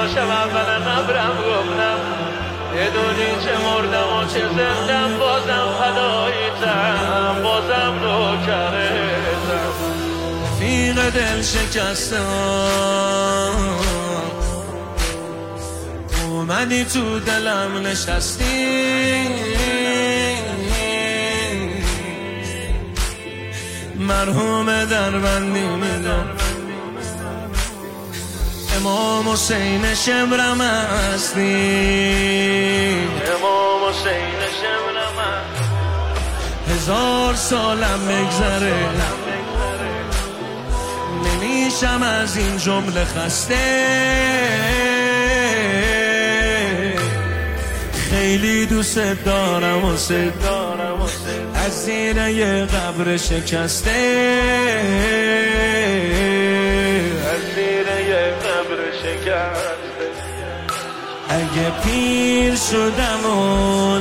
شب اول قبرم گفتم بدونی چه مردم و چه زندم بازم فداییتم بازم نوکرتم رفیق دل شکستم اومدی تو دلم نشستی مرحوم دربندی میدم امام حسین شمرم هستی امام حسین شمرم هست 1000 سالم بگذره نمیشم از این جمله خسته خیلی دوست دارم و از زیر یه قبر شکسته از زیر یه قبر شکسته اگه پیر شدم و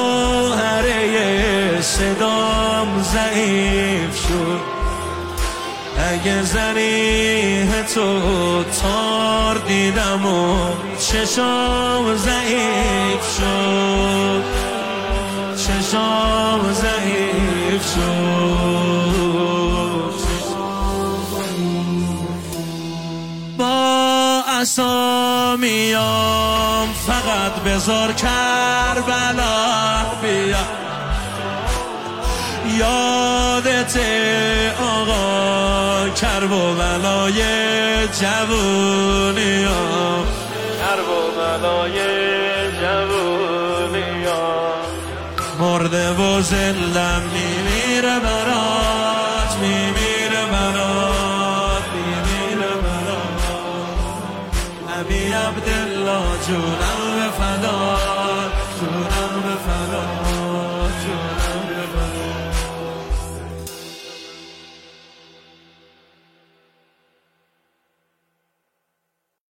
جوهره صدام ضعیف شد اگه ضریح تو تار دیدم و چشام ضعیف شد چشام ضعیف شد با عصا میام فقط بذار کربلا بیا یادت آقا کربلای جوونیام کربلای جوونیام مرده و زندم میمیره برات میمیره برات میمیره برات ابی عبدالله جونم به فدا